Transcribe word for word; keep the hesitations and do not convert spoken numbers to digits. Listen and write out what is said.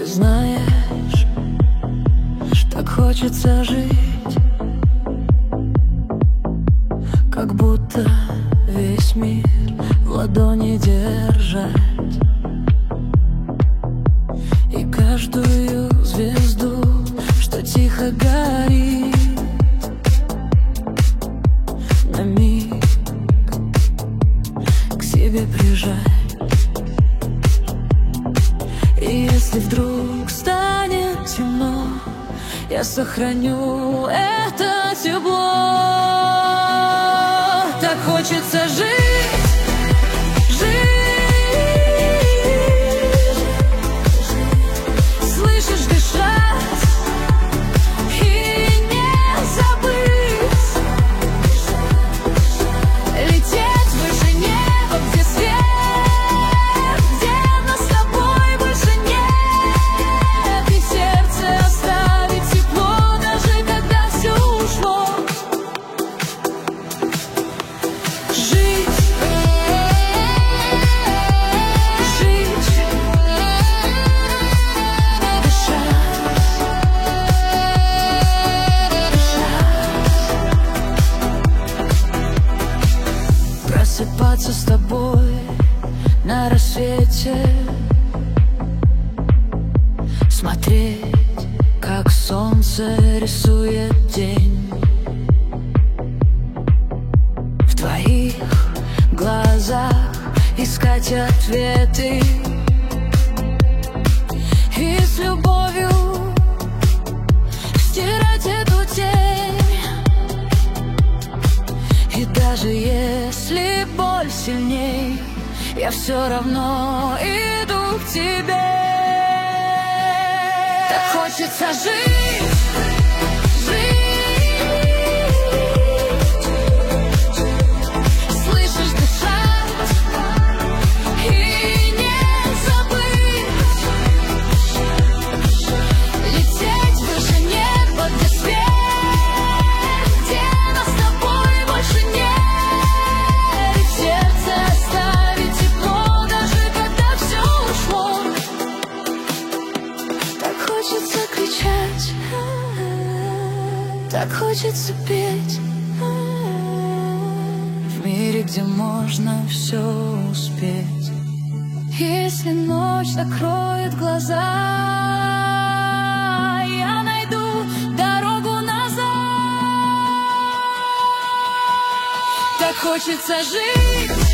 Ты знаешь, так хочется жить, как будто весь мир в ладони держать, и каждую звезду, что тихо горит, на миг к себе прижать. И если вдруг станет темно, я сохраню это тепло. Так хочется жить, жить, слышишь, дышать и не забыть, лететь выше неба, где свет, где нас с тобой больше нет, и в сердце оставить тепло, даже когда все ушло. Жить, жить, дышать, дышать, просыпаться с тобой на рассвете, смотреть, как солнце рисует день. В твоих глазах искать ответы и с любовью стирать эту тень. И даже если боль сильней, я все равно иду к тебе. Так хочется жить, жить, слышишь, дышать и не забыть, лететь выше неба, где свет, где нас с тобой больше нет, и в сердце оставить тепло, даже когда все ушло. Так хочется кричать, так хочется петь, в мире, где можно все успеть. Если ночь накроет глаза, я найду дорогу назад. Так хочется жить,